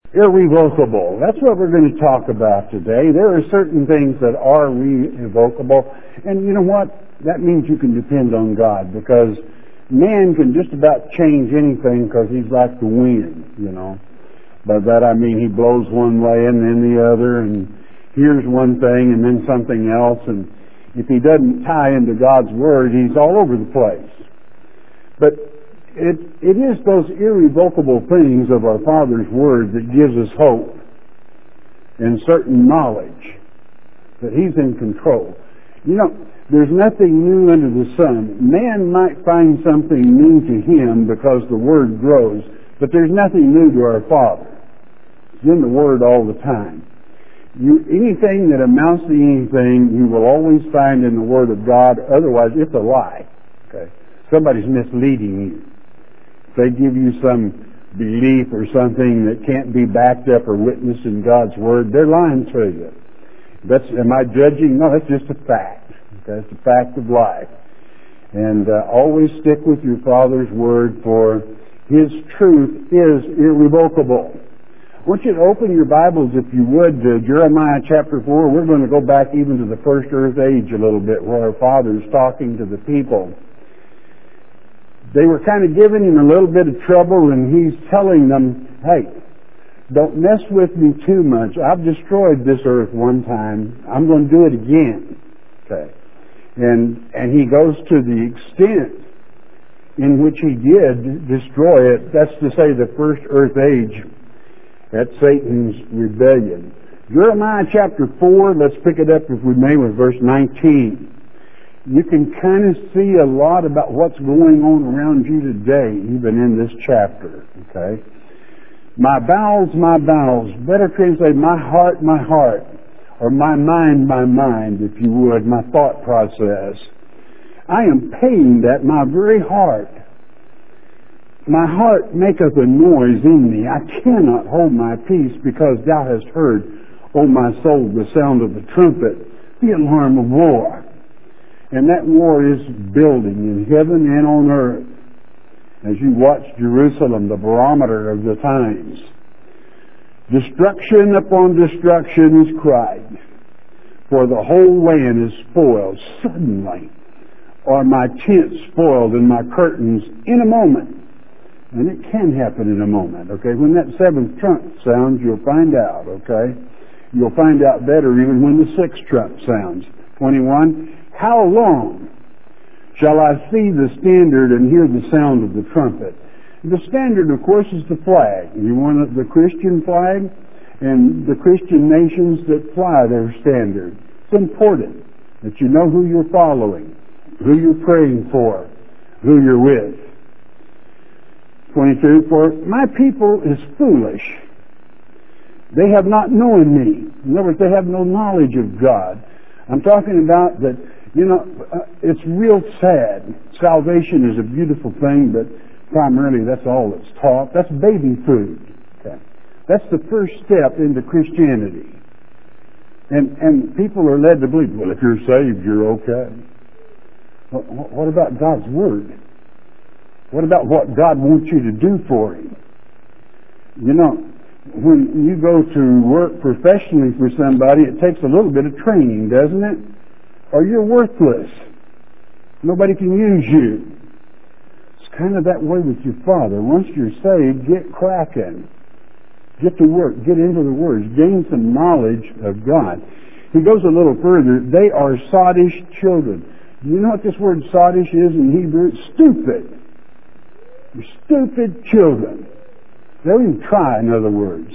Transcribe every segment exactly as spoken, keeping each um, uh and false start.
Irrevocable. That's what we're going to talk about today. There are certain things that are irrevocable. And you know what? That means you can depend on God, because man can just about change anything because he's like the wind, you know. By that I mean he blows one way and then the other, and here's one thing and then something else. And if he doesn't tie into God's Word, he's all over the place. But It, it is those irrevocable things of our Father's Word that gives us hope and certain knowledge that He's in control. You know, there's nothing new under the sun. Man might find something new to him because the Word grows, but there's nothing new to our Father. It's in the Word all the time. You, anything that amounts to anything, you will always find in the Word of God. Otherwise, it's a lie. Okay? Somebody's misleading you. They give you some belief or something that can't be backed up or witnessed in God's Word, they're lying to you. That's, am I judging? No, that's just a fact. Okay? It's a fact of life. And uh, always stick with your Father's Word, for His truth is irrevocable. I want you to open your Bibles, if you would, to Jeremiah chapter four. We're going to go back even to the first earth age a little bit, where our Father is talking to the people. They were kind of giving him a little bit of trouble, and he's telling them, hey, don't mess with me too much. I've destroyed this earth one time. I'm going to do it again. Okay. And, and he goes to the extent in which he did destroy it. That's to say, the first earth age at Satan's rebellion. Jeremiah chapter four, let's pick it up, if we may, with verse nineteen. You can kind of see a lot about what's going on around you today, even in this chapter, okay? My bowels, my bowels, better translate, my heart, my heart, or my mind, my mind, if you would, my thought process. I am pained at my very heart. My heart maketh a noise in me. I cannot hold my peace, because thou hast heard, O my soul, the sound of the trumpet, the alarm of war. And that war is building in heaven and on earth. As you watch Jerusalem, the barometer of the times. Destruction upon destruction is cried, for the whole land is spoiled. Suddenly are my tents spoiled and my curtains in a moment. And it can happen in a moment, okay? When that seventh trump sounds, you'll find out, okay? You'll find out better even when the sixth trump sounds. twenty-one. How long shall I see the standard and hear the sound of the trumpet? The standard, of course, is the flag. You want the Christian flag, and the Christian nations that fly their standard. It's important that you know who you're following, who you're praying for, who you're with. twenty-two, for my people is foolish. They have not known me. In other words, they have no knowledge of God. I'm talking about that. You know, uh, it's real sad. Salvation is a beautiful thing, but primarily that's all that's taught. That's baby food. Okay. That's the first step into Christianity. And and people are led to believe, well, if you're saved, you're okay. Well, what about God's Word? What about what God wants you to do for Him? You know, when you go to work professionally for somebody, it takes a little bit of training, doesn't it? Or you're worthless. Nobody can use you. It's kind of that way with your Father. Once you're saved, get cracking. Get to work. Get into the words. Gain some knowledge of God. He goes a little further. They are sottish children. Do you know what this word sottish is in Hebrew? It's stupid. They're stupid children. They don't even try, in other words.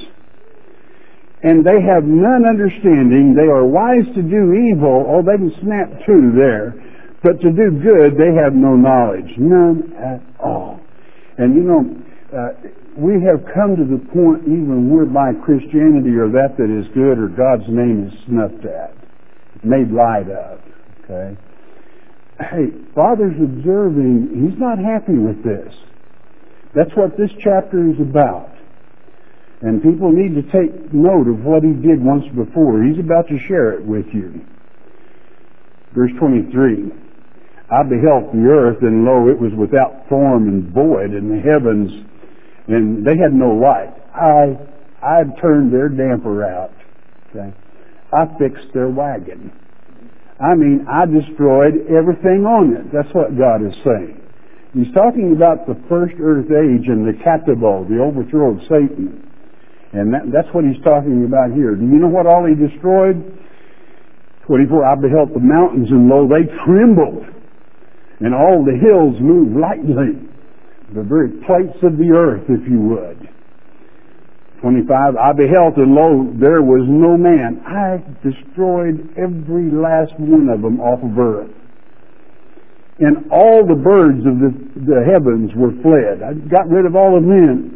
And they have none understanding. They are wise to do evil. Oh, they can snap two there. But to do good, they have no knowledge. None at all. And you know, uh, we have come to the point even whereby Christianity or that that is good or God's name is snuffed at, made light of. Okay? Hey, Father's observing. He's not happy with this. That's what this chapter is about. And people need to take note of what he did once before. He's about to share it with you. Verse twenty-three. I beheld the earth, and lo, it was without form and void, and the heavens, and they had no light. I, I turned their damper out. Okay? I fixed their wagon. I mean, I destroyed everything on it. That's what God is saying. He's talking about the first earth age and the catabo, the overthrow of Satan. And that, that's what he's talking about here. Do you know what all he destroyed? twenty-four, I beheld the mountains, and lo, they trembled, and all the hills moved lightly, the very plates of the earth, if you would. twenty-five, I beheld, and lo, there was no man. I destroyed every last one of them off of earth. And all the birds of the, the heavens were fled. I got rid of all of them.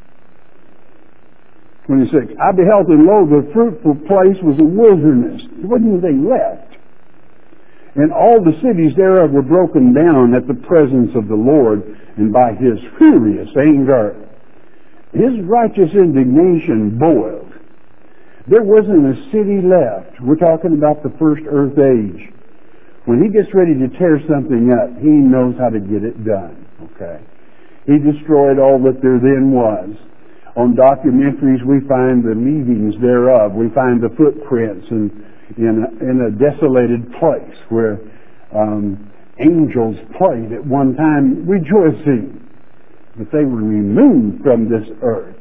twenty-six, I beheld, and lo, the fruitful place was a wilderness. There wasn't anything left. And all the cities thereof were broken down at the presence of the Lord, and by his furious anger. His righteous indignation boiled. There wasn't a city left. We're talking about the first earth age. When he gets ready to tear something up, he knows how to get it done. Okay? He destroyed all that there then was. On documentaries, we find the meetings thereof. We find the footprints in, in, a, in a desolated place where um, angels played at one time rejoicing that they were removed from this earth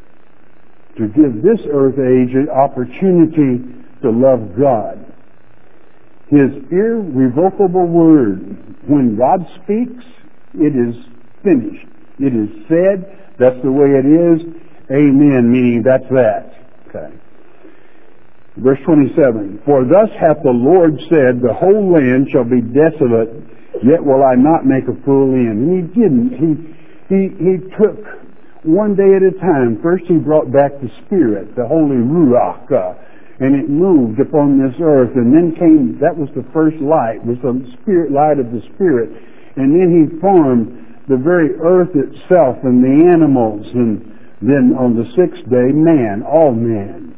to give this earth age an opportunity to love God. His irrevocable word, when God speaks, it is finished. It is said. That's the way it is. Amen, meaning that's that. Okay. Verse twenty-seven, for thus hath the Lord said, the whole land shall be desolate, yet will I not make a full end. And he didn't. He, he, he took one day at a time. First he brought back the Spirit, the Holy Ruach, uh, and it moved upon this earth. And then came, that was the first light, was the Spirit light of the Spirit. And then he formed the very earth itself and the animals, and then on the sixth day, man, all man.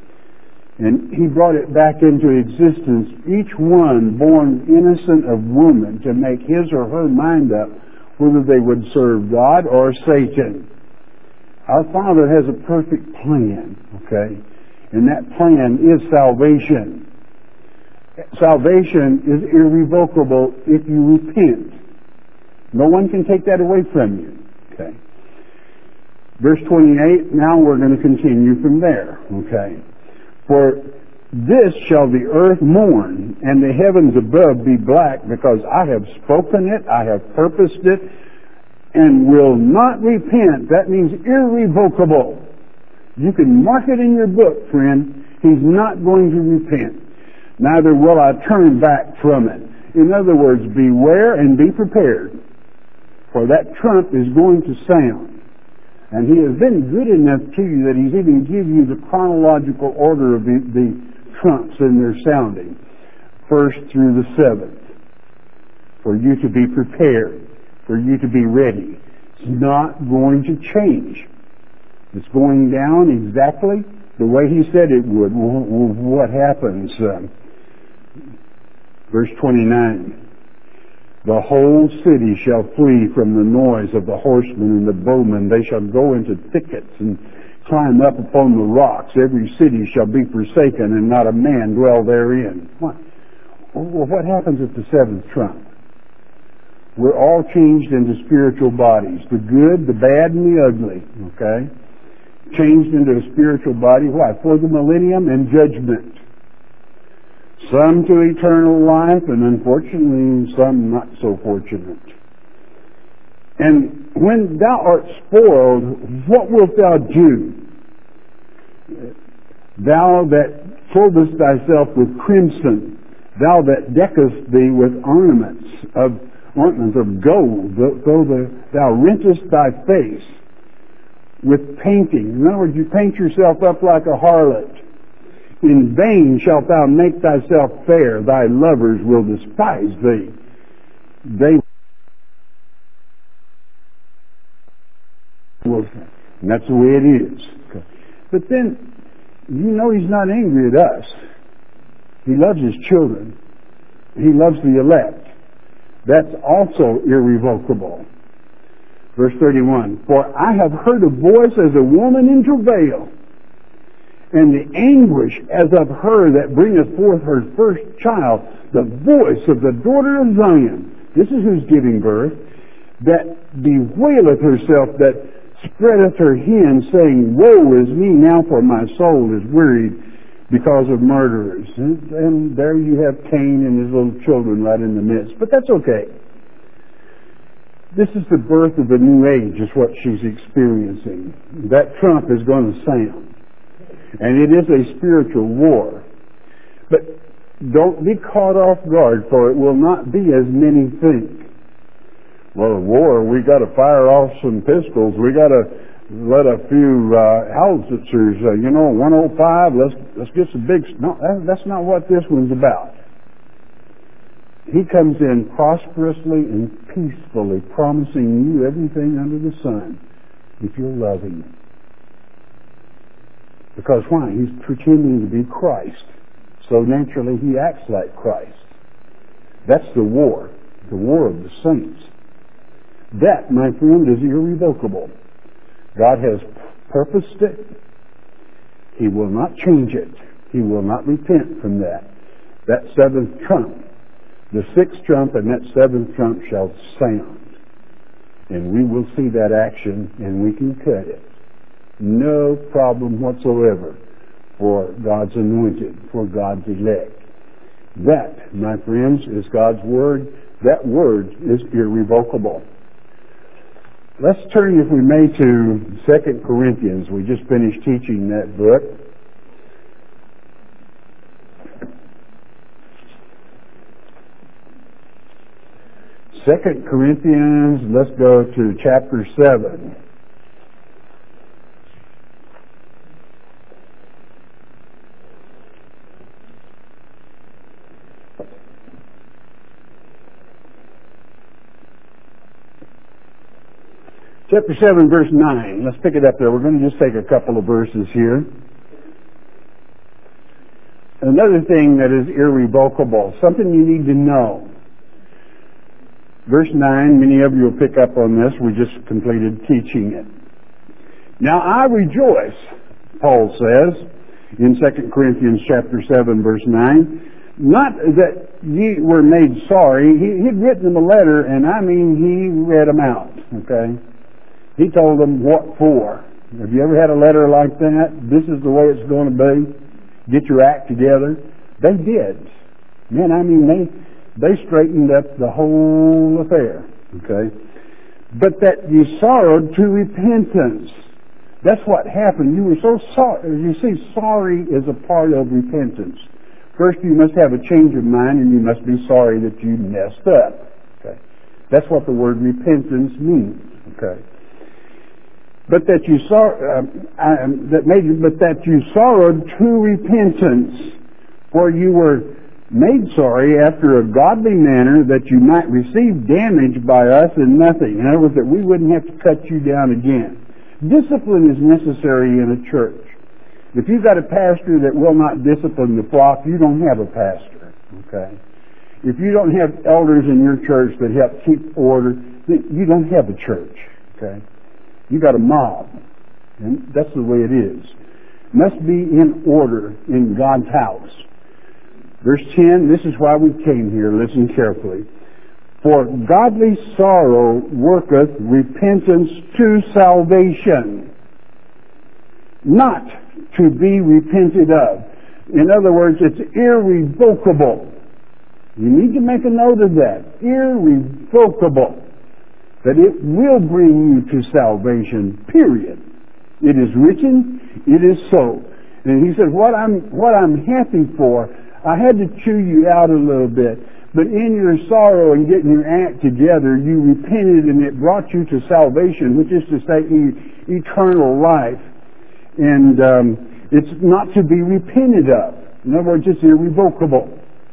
And he brought it back into existence, each one born innocent of woman, to make his or her mind up whether they would serve God or Satan. Our Father has a perfect plan, okay? And that plan is salvation. Salvation is irrevocable if you repent. No one can take that away from you, okay? Verse twenty-eight, now we're going to continue from there, okay? For this shall the earth mourn, and the heavens above be black, because I have spoken it, I have purposed it, and will not repent. That means irrevocable. You can mark it in your book, friend. He's not going to repent. Neither will I turn back from it. In other words, beware and be prepared, for that trump is going to sound. And he has been good enough to you that he's even given you the chronological order of the, the trumps in their sounding, first through the seventh, for you to be prepared, for you to be ready. It's not going to change. It's going down exactly the way he said it would. Well, what happens? Uh, verse twenty-nine. The whole city shall flee from the noise of the horsemen and the bowmen. They shall go into thickets and climb up upon the rocks. Every city shall be forsaken, and not a man dwell therein. What? Well, what happens at the seventh trump? We're all changed into spiritual bodies. The good, the bad, and the ugly. Okay? Changed into a spiritual body. Why? For the millennium and judgment. Some to eternal life, and unfortunately some not so fortunate. And when thou art spoiled, what wilt thou do? Thou that clothest thyself with crimson, thou that deckest thee with ornaments of ornaments of gold, though the, thou rentest thy face with painting. In other words, you paint yourself up like a harlot. In vain shalt thou make thyself fair. Thy lovers will despise thee. They will. And that's the way it is. Okay. But then, you know he's not angry at us. He loves his children. He loves the elect. That's also irrevocable. Verse thirty-one. For I have heard a voice as a woman in travail. and the anguish as of her that bringeth forth her first child, the voice of the daughter of Zion. This is who's giving birth. That bewaileth herself, that spreadeth her hand, saying, Woe is me now, for my soul is wearied because of murderers. And, and there you have Cain and his little children right in the midst. But that's okay. This is the birth of a new age, is what she's experiencing. That trump is going to sound. And it is a spiritual war. But don't be caught off guard, for it will not be as many think. Well, a war, we got to fire off some pistols. We got to let a few uh, howitzers, uh, you know, one oh five. Let's let's get some big. No, that, that's not what this one's about. He comes in prosperously and peacefully, promising you everything under the sun if you're loving. Because why? He's pretending to be Christ. So naturally he acts like Christ. That's the war, the war of the saints. That, my friend, is irrevocable. God has purposed it. He will not change it. He will not repent from that. That seventh trump, the sixth trump and that seventh trump shall sound. And we will see that action and we can cut it. No problem whatsoever for God's anointed, for God's elect. That, my friends, is God's Word. That Word is irrevocable. Let's turn, if we may, to Second Corinthians. We just finished teaching that book. Second Corinthians, let's go to chapter seven. Chapter seven, verse nine. Let's pick it up there. We're going to just take a couple of verses here. Another thing that is irrevocable, something you need to know. Verse nine, many of you will pick up on this. We just completed teaching it. Now I rejoice, Paul says, in Second Corinthians chapter seven, verse nine, not that ye were made sorry. He, he'd written them a letter, and I mean he read them out, okay? He told them what for. Have you ever had a letter like that? This is the way it's going to be. Get your act together. They did. Man, I mean, they they straightened up the whole affair. Okay? But that you sorrowed to repentance. That's what happened. You were so sorry. You see, sorry is a part of repentance. First, you must have a change of mind, and you must be sorry that you messed up. Okay? That's what the word repentance means. Okay? But that you saw, uh, uh, that made, but that you sorrowed to repentance, for you were made sorry after a godly manner, that you might receive damage by us and nothing. In other words, that we wouldn't have to cut you down again. Discipline is necessary in a church. If you've got a pastor that will not discipline the flock, you don't have a pastor. Okay. If you don't have elders in your church that help keep order, you don't have a church. Okay. You got a mob, and that's the way it is. Must be in order in God's house. Verse ten, this is why we came here. Listen carefully. For godly sorrow worketh repentance to salvation, not to be repented of. In other words, it's irrevocable. You need to make a note of that. Irrevocable. That it will bring you to salvation, period. It is written, it is so. And he said, what I'm, what I'm happy for, I had to chew you out a little bit, but in your sorrow and getting your act together, you repented and it brought you to salvation, which is to say e- eternal life. And um, it's not to be repented of. In other words, it's irrevocable.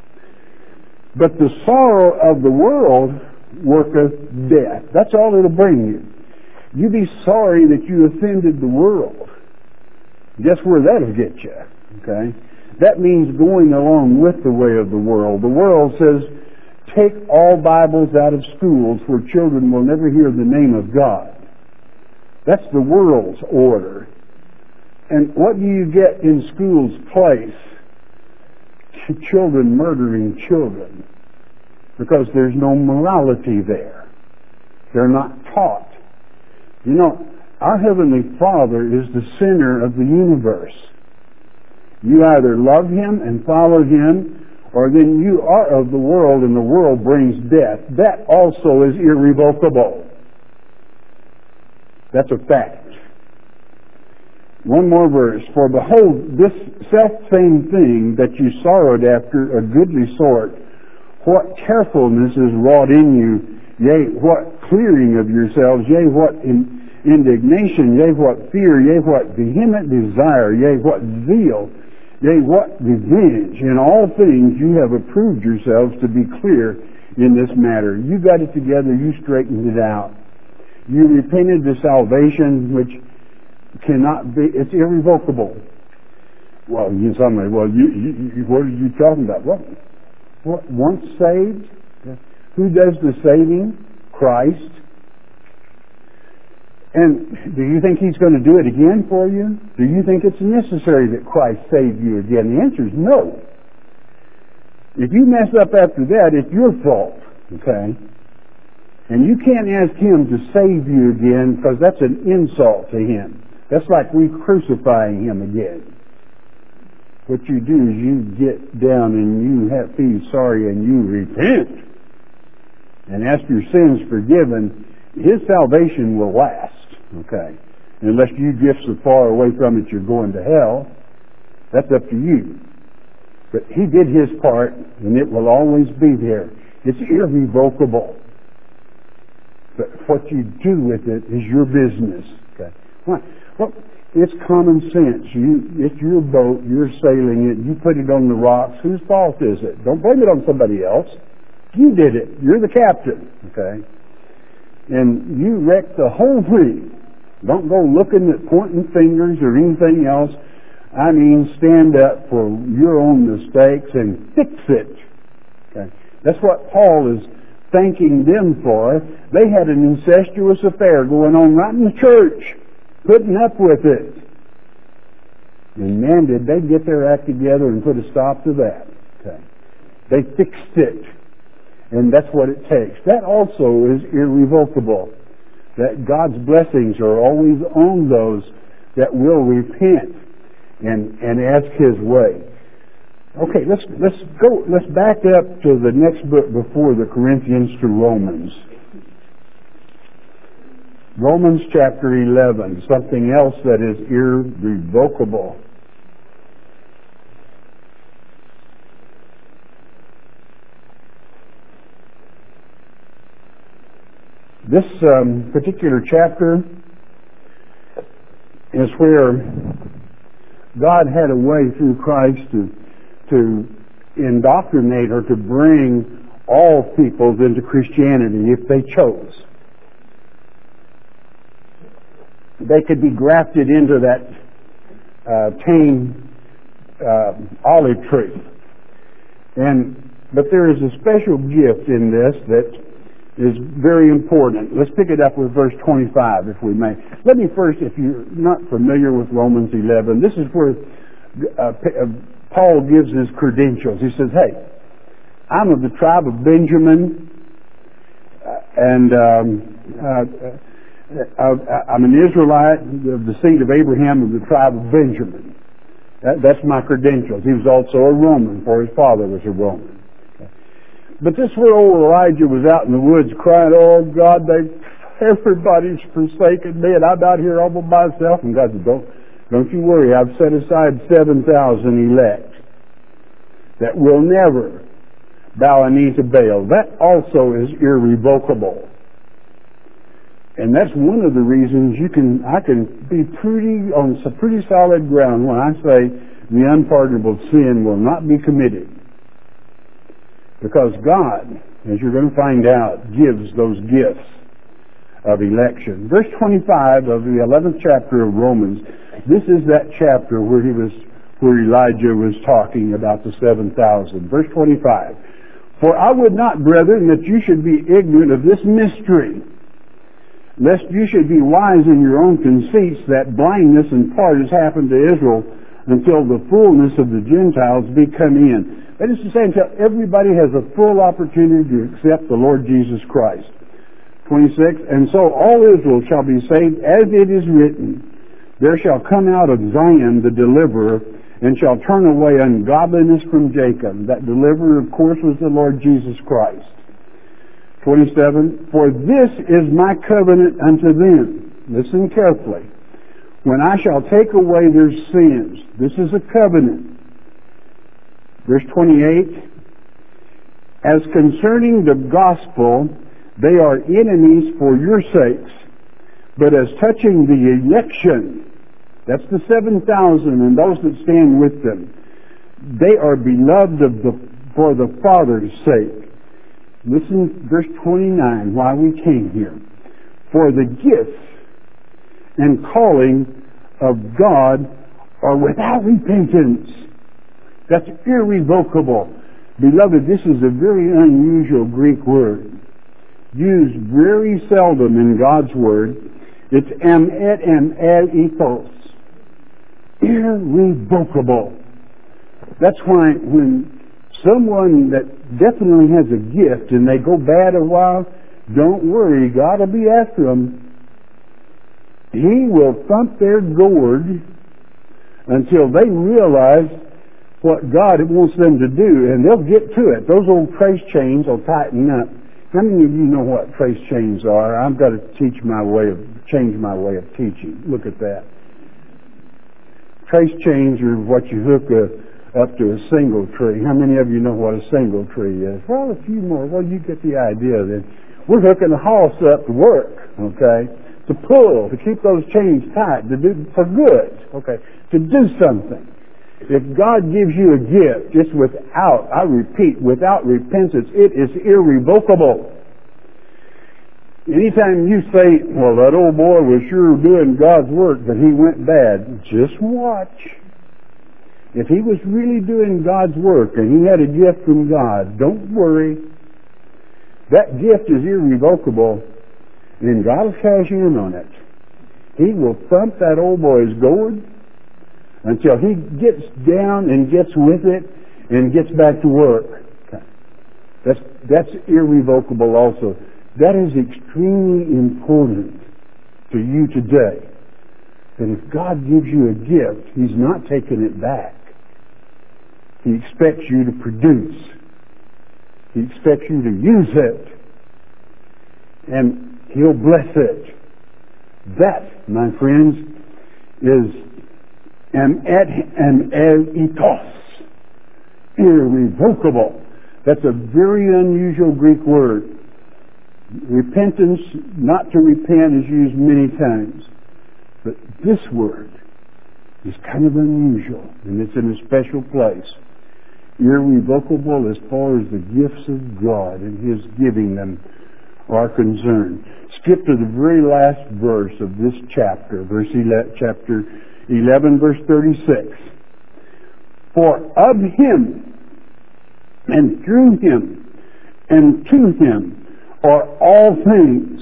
But the sorrow of the world worketh death. That's all it'll bring you. You be sorry that you offended the world. Guess where that'll get you? Okay? That means going along with the way of the world. The world says, take all Bibles out of schools where children will never hear the name of God. That's the world's order. And what do you get in school's place? Children murdering children. Because there's no morality there. They're not taught. You know, our Heavenly Father is the center of the universe. You either love Him and follow Him, or then you are of the world, and the world brings death. That also is irrevocable. That's a fact. One more verse. For behold, this self-same thing that you sorrowed after a goodly sort, what carefulness is wrought in you, yea, what clearing of yourselves, yea, what in indignation, yea, what fear, yea, what vehement desire, yea, what zeal, yea, what revenge. In all things you have approved yourselves to be clear in this matter. You got it together, you straightened it out. You repented the salvation which cannot be, it's irrevocable. Well, you somebody, well, you, you, you, what are you talking about? What, what, once saved? Who does the saving? Christ. And do you think He's going to do it again for you? Do you think it's necessary that Christ save you again? The answer is no. If you mess up after that, it's your fault. Okay? And you can't ask Him to save you again, because that's an insult to Him. That's like re-crucifying Him again. What you do is you get down and you have, feel sorry and you repent and ask your sins forgiven. His salvation will last, okay? Unless you drift so far away from it you're going to hell. That's up to you. But He did His part, and it will always be there. It's irrevocable. But what you do with it is your business. Okay? Why? Well, it's common sense. You, it's your boat. You're sailing it. You put it on the rocks. Whose fault is it? Don't blame it on somebody else. You did it. You're the captain. Okay? And you wrecked the whole thing. Don't go looking at pointing fingers or anything else. I mean, stand up for your own mistakes and fix it. Okay? That's what Paul is thanking them for. They had an incestuous affair going on right in the church, putting up with it. And man, did they get their act together and put a stop to that. Okay? They fixed it. And that's what it takes. That also is irrevocable. That God's blessings are always on those that will repent and, and ask His way. Okay, let's let's go let's back up to the next book before the Corinthians, to Romans. Romans chapter eleven, something else that is irrevocable. This um, particular chapter is where God had a way through Christ to to indoctrinate or to bring all peoples into Christianity if they chose. They could be grafted into that uh, tame uh, olive tree. And but there is a special gift in this that is very important. Let's pick it up with verse twenty-five, if we may. Let me first, if you're not familiar with Romans eleven, this is where uh, Paul gives his credentials. He says, hey, I'm of the tribe of Benjamin, uh, and um, uh, uh, I'm an Israelite of the seed of Abraham of the tribe of Benjamin. That, that's my credentials. He was also a Roman, for his father was a Roman. But this where old Elijah was out in the woods crying, oh God, they everybody's forsaken me and I'm out here all by myself. And God said, don't, don't you worry, I've set aside seven thousand elect that will never bow a knee to Baal. That also is irrevocable. And that's one of the reasons you can, I can be pretty, on some pretty solid ground when I say the unpardonable sin will not be committed. Because God, as you're going to find out, gives those gifts of election. Verse twenty-five of the eleventh chapter of Romans, this is that chapter where he was, where Elijah was talking about the seven thousand. Verse twenty-five, for I would not, brethren, that you should be ignorant of this mystery, lest you should be wise in your own conceits, that blindness in part has happened to Israel until the fullness of the Gentiles be come in. That is to say, until everybody has a full opportunity to accept the Lord Jesus Christ. twenty-six, and so all Israel shall be saved, as it is written, there shall come out of Zion the deliverer, and shall turn away ungodliness from Jacob. That deliverer, of course, was the Lord Jesus Christ. twenty-seven, for this is my covenant unto them. Listen carefully. When I shall take away their sins. This is a covenant. Verse twenty-eight, as concerning the gospel, they are enemies for your sakes, but as touching the election, that's the seven thousand and those that stand with them, they are beloved of the, for the Father's sake. Listen, verse twenty-nine, why we came here. For the gifts and calling of God are without repentance. That's irrevocable. Beloved, this is a very unusual Greek word, used very seldom in God's Word. It's emet and ethos. Irrevocable. That's why when someone that definitely has a gift and they go bad a while, don't worry, God will be after them. He will thump their gourd until they realize what God wants them to do, and they'll get to it. Those old trace chains will tighten up. How many of you know what trace chains are? I've got to teach my way of, change my way of teaching. Look at that. Trace chains are what you hook a, up to a single tree. How many of you know what a single tree is? Well, a few more. Well, you get the idea then. We're hooking a horse up to work, okay? To pull, to keep those chains tight, to do, for good, okay? To do something. If God gives you a gift, just without, I repeat, without repentance, it is irrevocable. Anytime you say, well, that old boy was sure doing God's work, but he went bad, just watch. If he was really doing God's work and he had a gift from God, don't worry. That gift is irrevocable, and God will cash in on it. He will thump that old boy's gourd until he gets down and gets with it and gets back to work. Okay. That's, that's irrevocable also. That is extremely important to you today. That if God gives you a gift, He's not taking it back. He expects you to produce. He expects you to use it. And He'll bless it. That, my friends, is emet and ethos. Irrevocable. That's a very unusual Greek word. Repentance, not to repent, is used many times. But this word is kind of unusual, and it's in a special place. Irrevocable as far as the gifts of God and His giving them are concerned. Skip to the very last verse of this chapter, verse eleven, chapter eleven, verse thirty-six. For of Him, and through Him, and to Him are all things,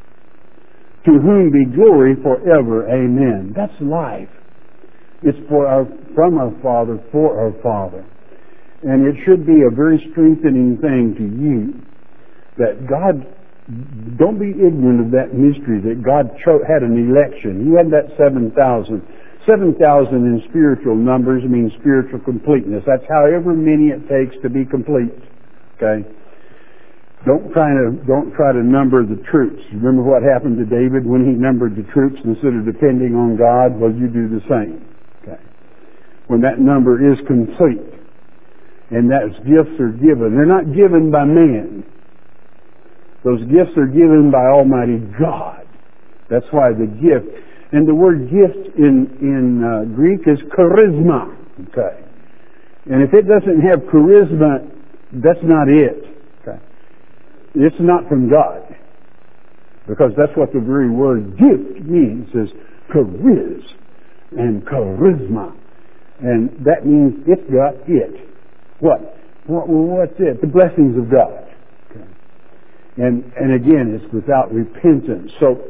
to whom be glory forever. Amen. That's life. It's for our, from our Father, for our Father. And it should be a very strengthening thing to you that God, don't be ignorant of that mystery that God cho- had an election. He had that seven thousand. seven thousand in spiritual numbers means spiritual completeness. That's however many it takes to be complete. Okay? Don't try to, don't try to number the troops. Remember what happened to David when he numbered the troops instead of depending on God? Well, you do the same. Okay? When that number is complete, and those gifts are given, they're not given by man. Those gifts are given by Almighty God. That's why the gift, and the word gift in, in uh, Greek is charisma. Okay. And if it doesn't have charisma, that's not it. Okay. It's not from God. Because that's what the very word gift means, is chariz and charisma. And that means it's got it. What? what what's it? The blessings of God. Okay. And, and again, it's without repentance. So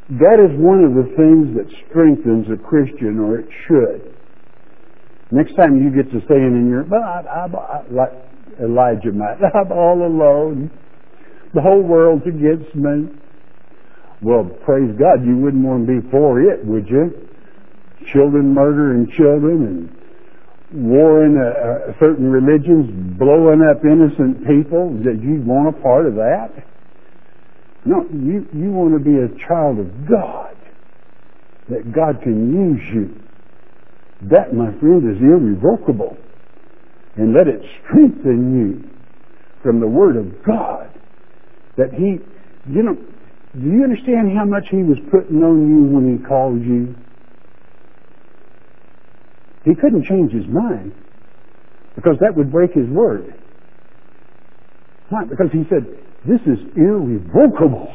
That is one of the things that strengthens a Christian, or it should. Next time you get to saying in your, but I, I, I, like Elijah might, I'm all alone. The whole world's against me. Well, praise God, you wouldn't want to be for it, would you? Children murdering children and war in a, a certain religions, blowing up innocent people. That you want a part of that? No, you, you want to be a child of God, that God can use you. That, my friend, is irrevocable. And let it strengthen you from the Word of God. That He, you know, do you understand how much He was putting on you when He called you? He couldn't change His mind, because that would break His Word. Why? Because He said, this is irrevocable.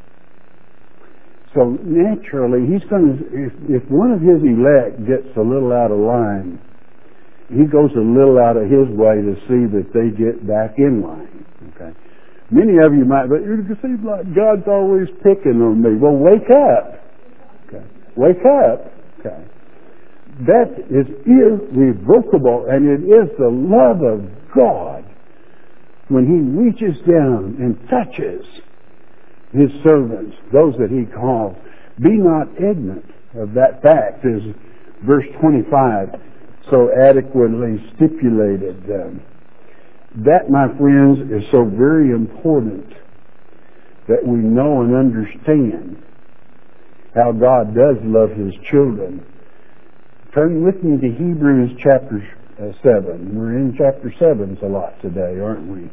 So naturally, He's going to, if, if one of His elect gets a little out of line, He goes a little out of His way to see that they get back in line. Okay. Many of you might, but you seem like God's always picking on me. Well, wake up. Okay. Wake up. Okay. That is irrevocable, and it is the love of God when He reaches down and touches His servants, those that He calls. Be not ignorant of that fact, as verse twenty-five so adequately stipulated. Um, that, my friends, is so very important, that we know and understand how God does love His children. Turn with me to Hebrews chapter uh, seven. We're in chapter seven a lot today, aren't we?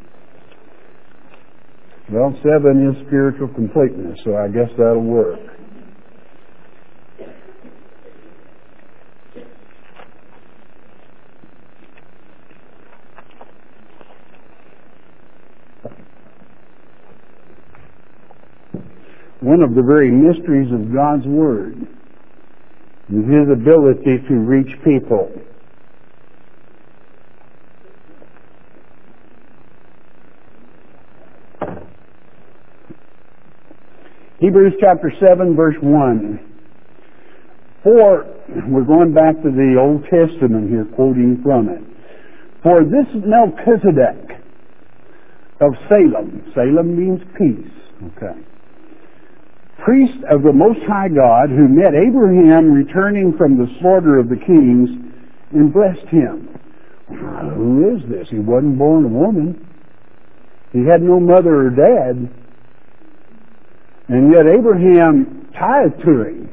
Well, seven is spiritual completeness, so I guess that'll work. One of the very mysteries of God's Word is His ability to reach people. Hebrews chapter seven, verse one. For, we're going back to the Old Testament here, quoting from it. For this Melchizedek of Salem, Salem means peace, okay, priest of the Most High God, who met Abraham returning from the slaughter of the kings and blessed him. Who is this? He wasn't born a woman. He had no mother or dad. And yet Abraham tithed to him.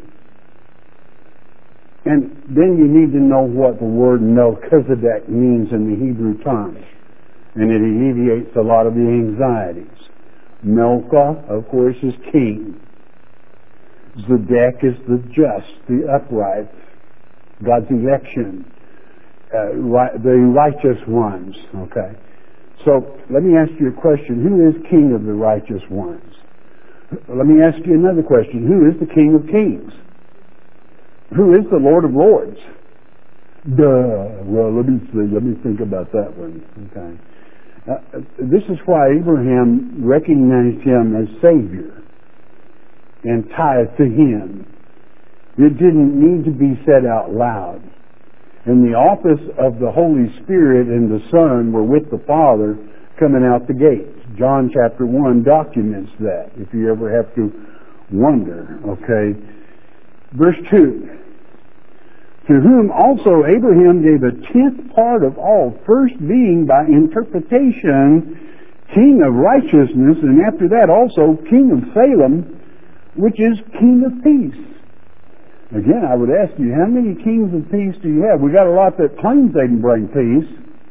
And then you need to know what the word Melchizedek means in the Hebrew tongue. And it alleviates a lot of the anxieties. Melcha, of course, is king. Zedek is the just, the upright, God's election, uh, right, the righteous ones. Okay. So let me ask you a question. Who is king of the righteous ones? Let me ask you another question. Who is the King of Kings? Who is the Lord of Lords? Duh. Well, let me see. Let me think about that one. Okay. Uh, this is why Abraham recognized Him as Savior and tithed to Him. It didn't need to be said out loud. And the office of the Holy Spirit and the Son were with the Father coming out the gates. John chapter one documents that, if you ever have to wonder. Okay. Verse two. To whom also Abraham gave a tenth part of all, first being by interpretation King of righteousness, and after that also King of Salem, which is King of peace. Again, I would ask you, how many kings of peace do you have? We got a lot that claims they can bring peace.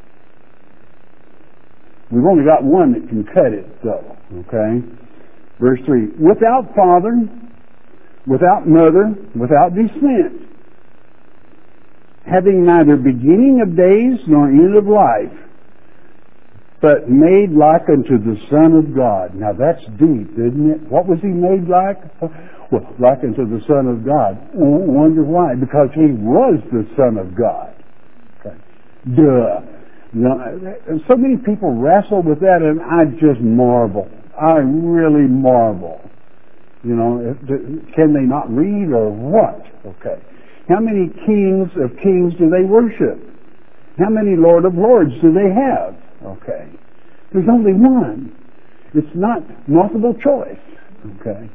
We've only got one that can cut it, though. Okay? Verse three. Without father, without mother, without descent, having neither beginning of days nor end of life, but made like unto the Son of God. Now that's deep, isn't it? What was He made like? Well, like unto the Son of God. Oh, wonder why? Because He was the Son of God. Okay. Duh. Now, so many people wrestle with that, and I just marvel. I really marvel. You know, can they not read or what? Okay. How many kings of kings do they worship? How many Lord of Lords do they have? Okay. There's only one. It's not multiple choice. Okay.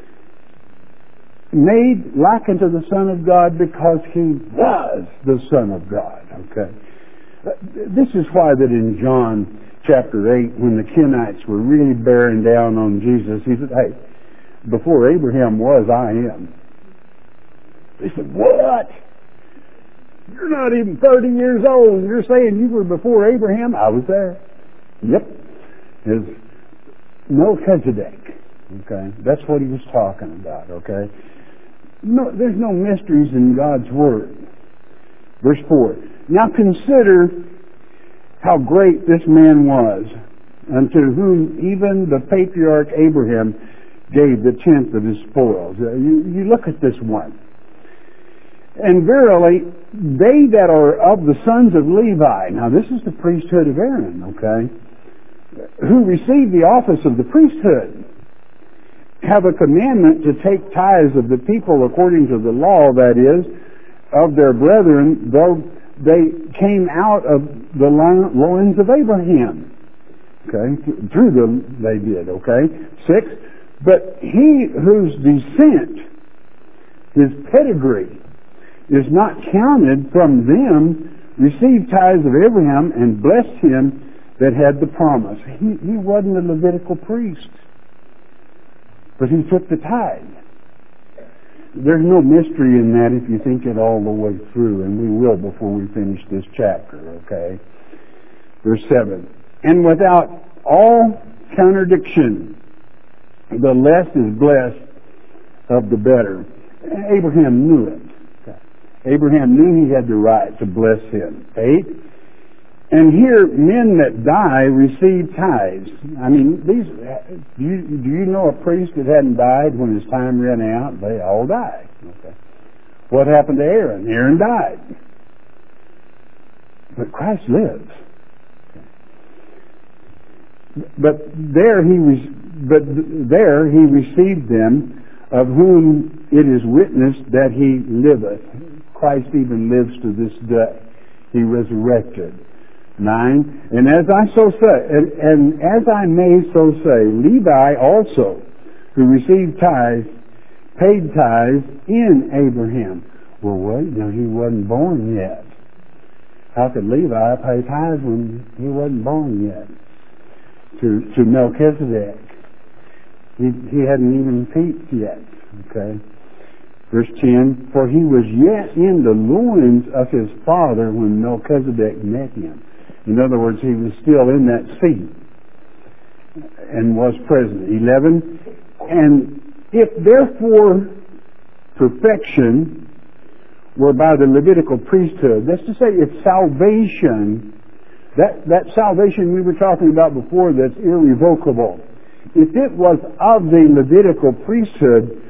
Made like unto the Son of God because he was the Son of God. Okay. This is why that in John chapter eight, when the Kenites were really bearing down on Jesus, he said, hey, before Abraham was, I am. They said, what? You're not even thirty years old and you're saying you were before Abraham? I was there. Yep. It's Melchizedek. Okay. That's what he was talking about. Okay. No, there's no mysteries in God's Word. Verse four. Now consider how great this man was, unto whom even the patriarch Abraham gave the tenth of his spoils. You, you look at this one. And verily, they that are of the sons of Levi, now this is the priesthood of Aaron, okay, who receive the office of the priesthood, have a commandment to take tithes of the people according to the law, that is, of their brethren, though they came out of the loins of Abraham. Okay, through them they did, okay. Six, but he whose descent, his pedigree, is not counted from them, received tithes of Abraham and blessed him that had the promise. He, he wasn't a Levitical priest, but he took the tithe. There's no mystery in that if you think it all the way through, and we will before we finish this chapter, okay? Verse seven. And without all contradiction, the less is blessed of the better. Abraham knew it. Okay. Abraham knew he had the right to bless him. Eight. And here, men that die receive tithes. I mean, these. Do you, do you know a priest that hadn't died when his time ran out? They all died. Okay. What happened to Aaron? Aaron died. But Christ lives. Okay. But there he was. But there he received them, of whom it is witnessed that he liveth. Christ even lives to this day. He resurrected. Nine, and as I so say, and, and as I may so say, Levi also, who received tithes, paid tithes in Abraham. Well, wait, no, he wasn't born yet. How could Levi pay tithes when he wasn't born yet? To to Melchizedek, he he hadn't even peeped yet. Okay, verse ten. For he was yet in the loins of his father when Melchizedek met him. In other words, he was still in that seat and was present. Eleven, and if therefore perfection were by the Levitical priesthood, that's to say, it's salvation, that, that salvation we were talking about before that's irrevocable. If it was of the Levitical priesthood,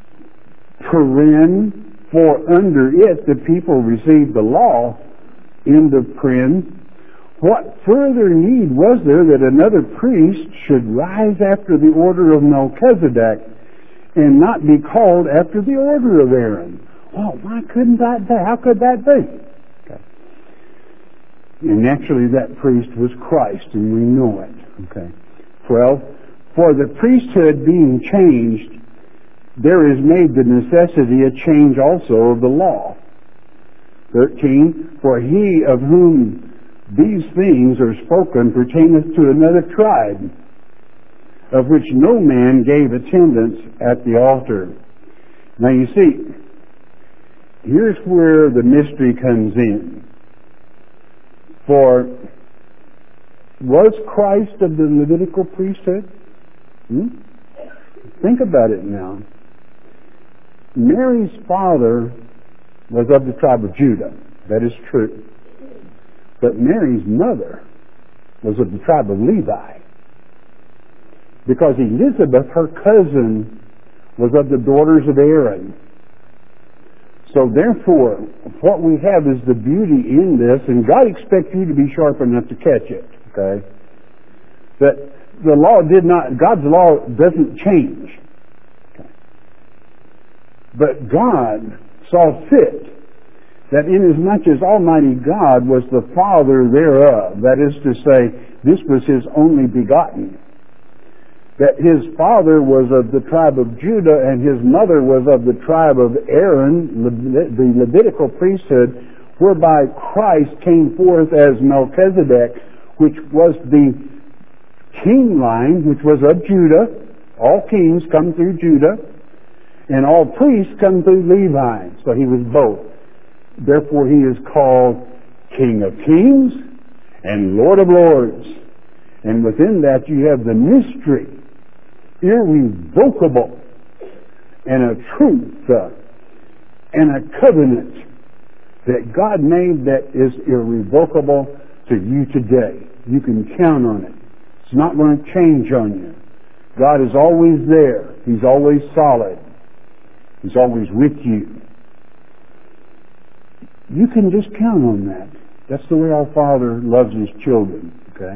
paren, for under it the people received the law, end of paren, what further need was there that another priest should rise after the order of Melchizedek and not be called after the order of Aaron? Well, why couldn't that be? How could that be? Okay. And naturally that priest was Christ, and we know it. Okay. Twelve, for the priesthood being changed, there is made the necessity a change also of the law. Thirteen, for he of whom these things are spoken pertaineth to another tribe, of which no man gave attendance at the altar. Now you see, here's where the mystery comes in. For was Christ of the Levitical priesthood? Hmm? Think about it now. Mary's father was of the tribe of Judah. That is true. But Mary's mother was of the tribe of Levi. Because Elizabeth, her cousin, was of the daughters of Aaron. So therefore, what we have is the beauty in this, and God expects you to be sharp enough to catch it, okay? That the law did not, God's law doesn't change. Okay. But God saw fit that inasmuch as Almighty God was the Father thereof, that is to say, this was His only begotten, that His father was of the tribe of Judah and His mother was of the tribe of Aaron, the Levitical priesthood, whereby Christ came forth as Melchizedek, which was the king line, which was of Judah. All kings come through Judah, and all priests come through Levi. So He was both. Therefore He is called King of Kings and Lord of Lords. And within that you have the mystery, irrevocable, and a truth uh, and a covenant that God made that is irrevocable to you today. You can count on it. It's not going to change on you. God is always there. He's always solid. He's always with you. You can just count on that. That's the way our Father loves His children. Okay?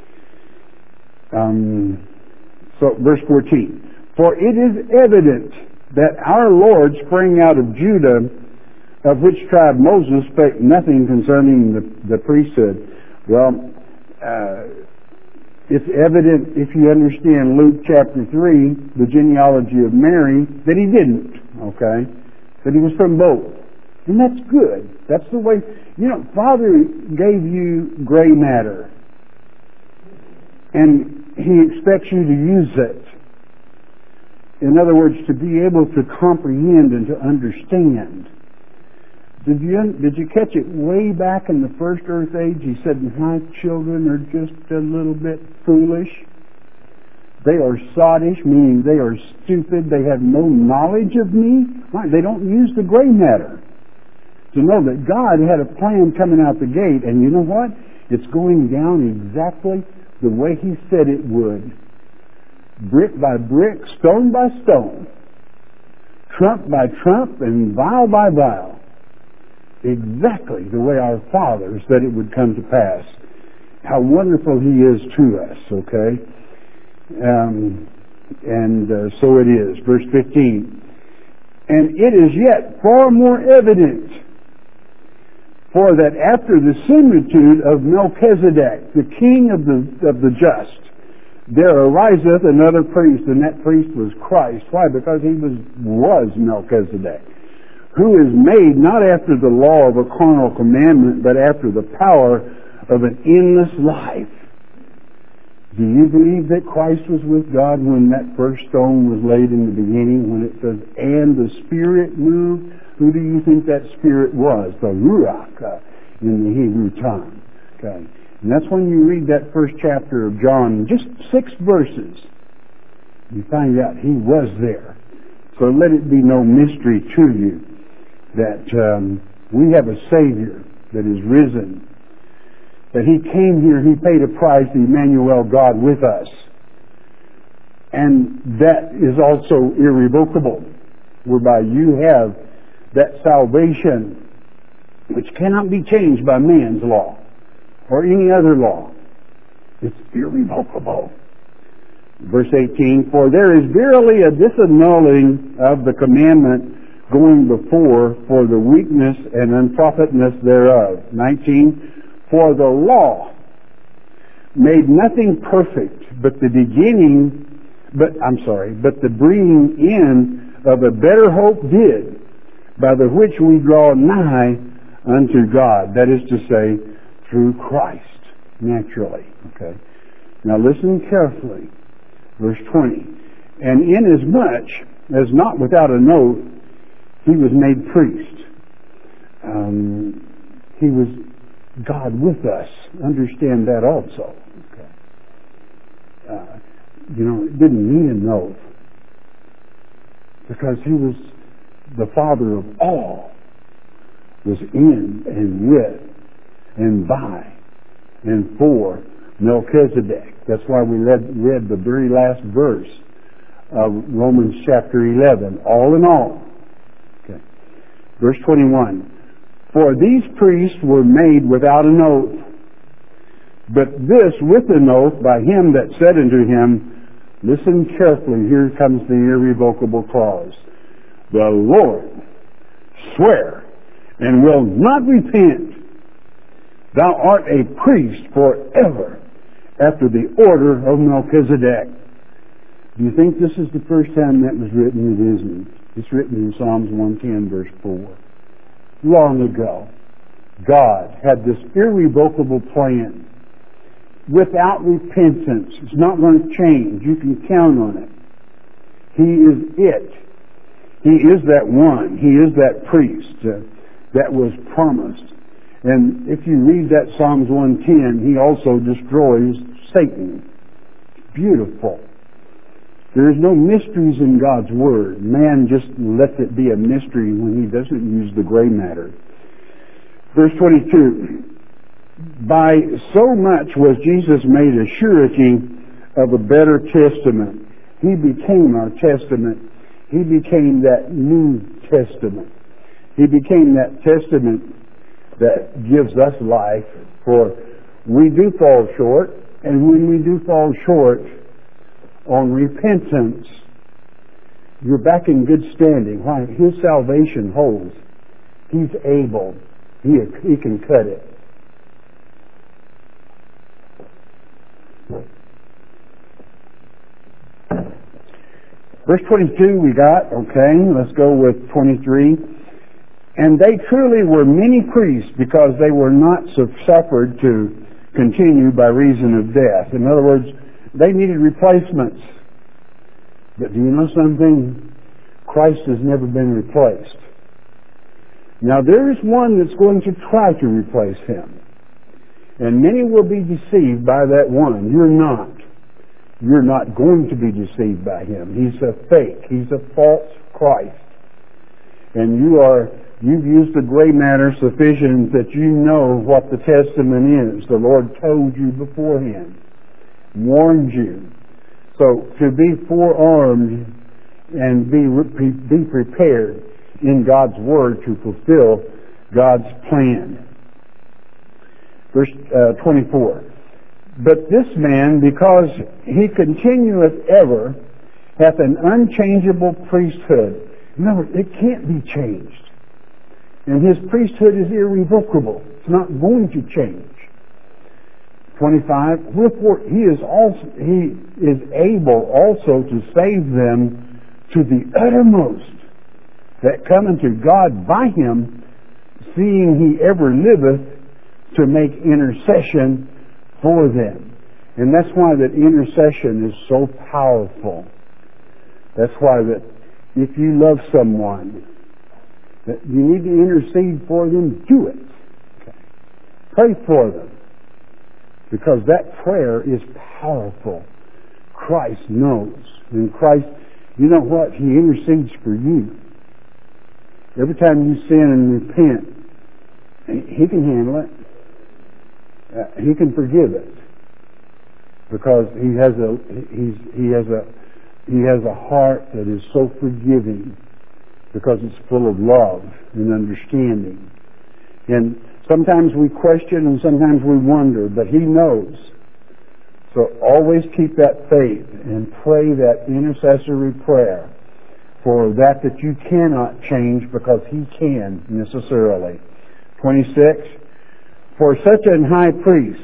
Um, so, verse fourteen. For it is evident that our Lord sprang out of Judah, of which tribe Moses spake nothing concerning the, the priesthood. Well, uh, it's evident if you understand Luke chapter three, the genealogy of Mary, that he didn't. Okay? That he was from both. And that's good. That's the way, you know, Father gave you gray matter. And He expects you to use it. In other words, to be able to comprehend and to understand. Did you, did you catch it way back in the first earth age? He said, my children are just a little bit foolish. They are sottish, meaning they are stupid. They have no knowledge of me. Right? They don't use the gray matter. To know that God had a plan coming out the gate, and you know what? It's going down exactly the way He said it would. Brick by brick, stone by stone, trump by trump, and vial by vial. Exactly the way our Father said it would come to pass. How wonderful He is to us, okay? Um, and uh, so it is. Verse fifteen. And it is yet far more evident, for that after the similitude of Melchizedek, the king of the of the just, there ariseth another priest, and that priest was Christ. Why? Because he was was Melchizedek, who is made not after the law of a carnal commandment, but after the power of an endless life. Do you believe that Christ was with God when that first stone was laid in the beginning, when it says, and the Spirit moved? Who do you think that Spirit was? The Ruach uh, in the Hebrew tongue. Okay. And that's when you read that first chapter of John, just six verses, you find out He was there. So let it be no mystery to you that um, we have a Savior that is risen, that He came here, He paid a price, the Emmanuel, God with us. And that is also irrevocable, whereby you have that salvation which cannot be changed by man's law or any other law. It's irrevocable. Verse eighteen, for there is verily a disannulling of the commandment going before for the weakness and unprofitness thereof. nineteen, for the law made nothing perfect, but the beginning, but, I'm sorry, but the bringing in of a better hope did, by the which we draw nigh unto God. That is to say, through Christ, naturally. Okay. Now listen carefully. Verse twenty. And inasmuch as not without an oath He was made priest. Um, he was God with us. Understand that also. Okay. Uh, you know, it didn't need an oath, because He was the Father of all, was in and with and by and for Melchizedek. That's why we read, read the very last verse of Romans chapter eleven, all in all. Okay. Verse twenty-one. For these priests were made without an oath, but this with an oath by Him that said unto him, listen carefully, here comes the irrevocable clause, the Lord swear and will not repent. Thou art a priest forever after the order of Melchizedek. Do you think this is the first time that was written? It isn't. It's written in Psalms one ten, verse four. Long ago, God had this irrevocable plan. Without repentance, it's not going to change. You can count on it. He is it. He is that one. He is that priest uh, that was promised. And if you read that Psalms one ten, he also destroys Satan. Beautiful. There is no mysteries in God's Word. Man just lets it be a mystery when he doesn't use the gray matter. Verse twenty-two. By so much was Jesus made a surety of a better testament. He became our testament. He became that New Testament. He became that testament that gives us life. For we do fall short, and when we do fall short on repentance, you're back in good standing. Why? His salvation holds. He's able. He, he can cut it. Verse twenty-two we got, okay, let's go with twenty-three. And they truly were many priests because they were not suffered to continue by reason of death. In other words, they needed replacements. But do you know something? Christ has never been replaced. Now there is one that's going to try to replace him. And many will be deceived by that one. You're not. You're not going to be deceived by him. He's a fake. He's a false Christ. And you are, you've used the gray matter sufficient that you know what the testament is. The Lord told you beforehand, warned you. So to be forearmed and be, be prepared in God's Word to fulfill God's plan. Verse uh, twenty-four. But this man, because he continueth ever, hath an unchangeable priesthood. In other words, it can't be changed. And his priesthood is irrevocable. It's not going to change. twenty-five. Wherefore he is also he is able also to save them to the uttermost that come unto God by him, seeing he ever liveth to make intercession for them. And that's why that intercession is so powerful. That's why that if you love someone, that you need to intercede for them, do it. Okay. Pray for them. Because that prayer is powerful. Christ knows. And Christ, you know what? He intercedes for you. Every time you sin and repent, He can handle it. Uh, he can forgive it. Because He has a He's He has a He has a heart that is so forgiving. Because it's full of love and understanding. And sometimes we question and sometimes we wonder, but He knows. So always keep that faith and pray that intercessory prayer for that that you cannot change, because He can necessarily. twenty-six. For such an high priest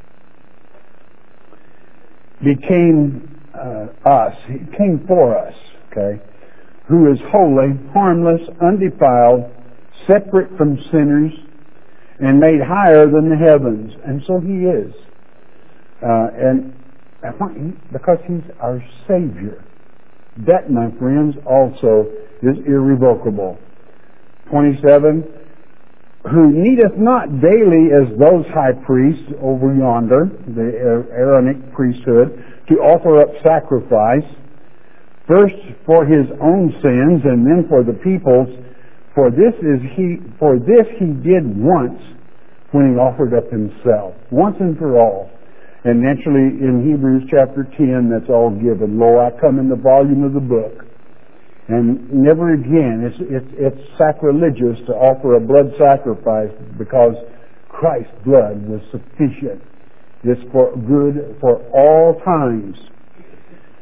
became uh, us, He came for us, okay, who is holy, harmless, undefiled, separate from sinners, and made higher than the heavens. And so He is. Uh, and because He's our Savior. That, my friends, also is irrevocable. twenty-seven. Who needeth not daily as those high priests over yonder, the Aaronic priesthood, to offer up sacrifice, first for His own sins and then for the people's. For this is he. For this He did once, when He offered up Himself, once and for all. And naturally, in Hebrews chapter ten, that's all given. Lo, I come in the volume of the book. And never again, it's, it's, it's sacrilegious to offer a blood sacrifice, because Christ's blood was sufficient. It's for good for all times.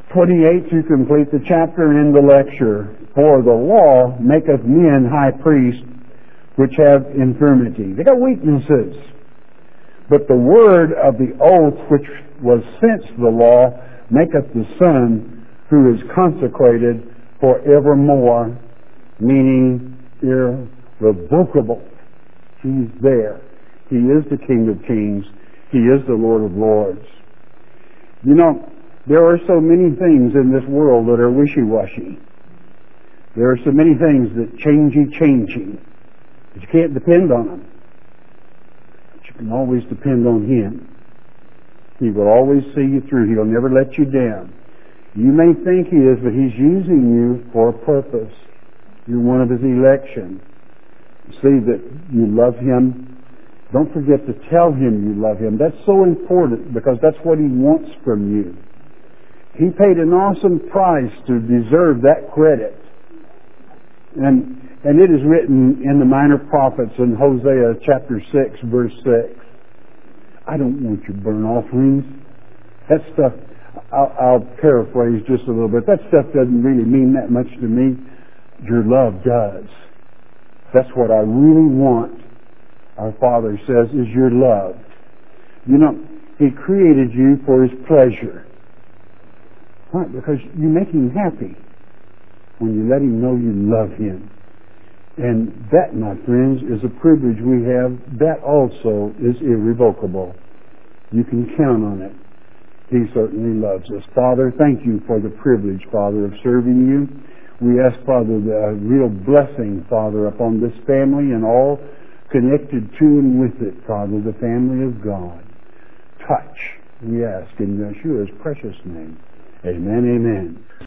twenty-eight to complete the chapter in the lecture. For the law maketh men high priests which have infirmity. They got weaknesses. But the word of the oath which was since the law maketh the Son who is consecrated for evermore, meaning irrevocable. He's there. He is the King of Kings. He is the Lord of Lords. You know, there are so many things in this world that are wishy-washy. There are so many things that changey-changey. But you can't depend on them. But you can always depend on Him. He will always see you through. He'll never let you down. You may think He is, but He's using you for a purpose. You're one of His election. See that you love Him. Don't forget to tell Him you love Him. That's so important because that's what He wants from you. He paid an awesome price to deserve that credit. And and it is written in the Minor Prophets in Hosea chapter six, verse six. I don't want your burnt offerings. That stuff, I'll, I'll paraphrase just a little bit. That stuff doesn't really mean that much to me. Your love does. That's what I really want, our Father says, is your love. You know, He created you for His pleasure. Why? Because you make Him happy when you let Him know you love Him. And that, my friends, is a privilege we have. That also is irrevocable. You can count on it. He certainly loves us. Father, thank you for the privilege, Father, of serving you. We ask, Father, the real blessing, Father, upon this family and all connected to and with it, Father, the family of God. Touch, we ask in Yeshua's precious name. Amen, amen.